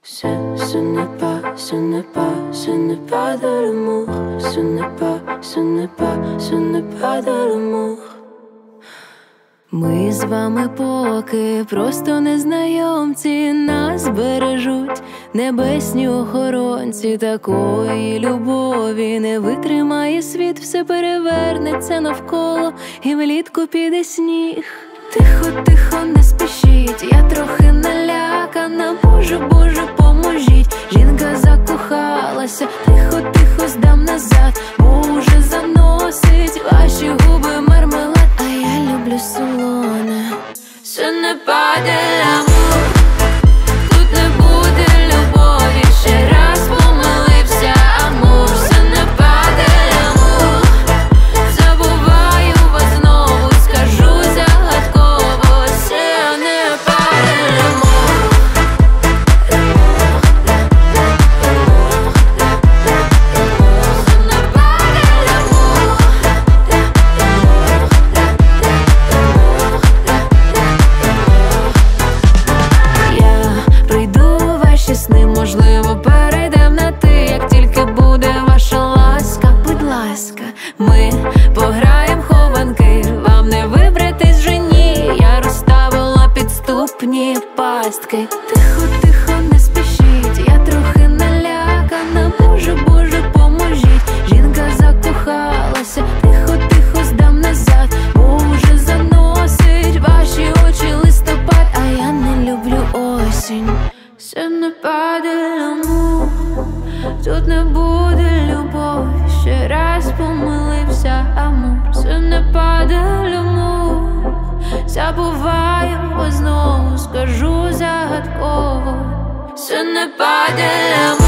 Ce n'est pas, ce n'est pas, ce n'est pas de l'amour. Ce n'est pas, ce n'est pas, ce n'est pas de l'amour. Ми з вами поки просто незнайомці, нас бережуть небесні охоронці. Такої любові не витримає світ, все перевернеться навколо і влітку піде сніг. Тихо, тихо, не спішіть, я трохи налякана. Боже, Боже, поможіть, жінка закохалася. Тихо, тихо, здам назад, бо уже заносить ваші губи мармелад, а я люблю солоне. Ce n'est pas de l'amour, тут не буде любові, ще раз помилився амур. Ce n'est pas de l'amour, забуваю вас знову, скажу загадково. Ce n'est pas de l'amour. Ce n'est pas de l'amour. Я прийду у ваші сни, можливо, перейдем на ти, як тільки буде ваша ласка. Будь ласка, ми пограєм хованки, вам не вибратись вже ні. Я розставила підступні пастки. Тихо, тихо, не спішіть, я трохи налякана. Боже, Боже, поможіть, жінка закохалася. Тихо, тихо, здам назад, бо уже заносить ваші очі листопад, а я не люблю осінь. Ce n'est pas de l'amour, тут не буде любові, ще раз помилився амур. Ce n'est pas de l'amour, забуваю вас знову, скажу загадково. Ce n'est pas de l'amour.